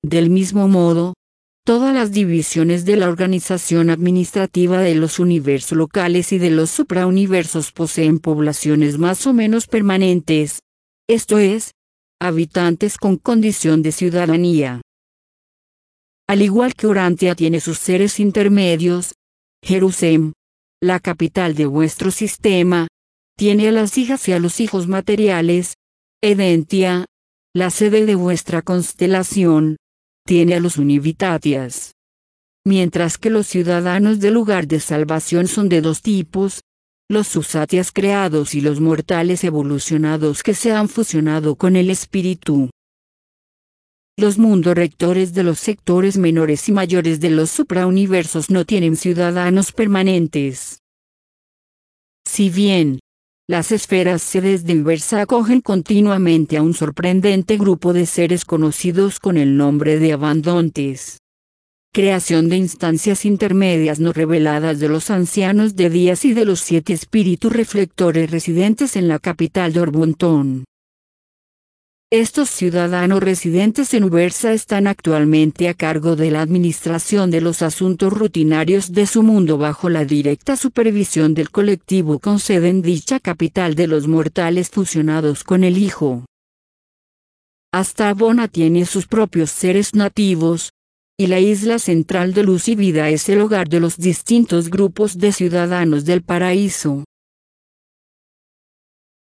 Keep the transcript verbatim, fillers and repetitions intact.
Del mismo modo, todas las divisiones de la organización administrativa de los universos locales y de los suprauniversos poseen poblaciones más o menos permanentes, esto es, habitantes con condición de ciudadanía. Al igual que Urantia tiene sus seres intermedios, Jerusalén, la capital de vuestro sistema, tiene a las hijas y a los hijos materiales. Edentia, la sede de vuestra constelación, tiene a los univitatias. Mientras que los ciudadanos del lugar de salvación son de dos tipos, los susatias creados y los mortales evolucionados que se han fusionado con el espíritu. Los mundos rectores de los sectores menores y mayores de los suprauniversos no tienen ciudadanos permanentes. Si bien, las esferas sedes de Inversa acogen continuamente a un sorprendente grupo de seres conocidos con el nombre de Abandontes. Creación de instancias intermedias no reveladas de los ancianos de días y de los siete espíritus reflectores residentes en la capital de Orbontón. Estos ciudadanos residentes en Ubersa están actualmente a cargo de la administración de los asuntos rutinarios de su mundo bajo la directa supervisión del colectivo con sede en dicha capital de los mortales fusionados con el Hijo. Hasta Abona tiene sus propios seres nativos, y la isla central de Luz y Vida es el hogar de los distintos grupos de ciudadanos del paraíso.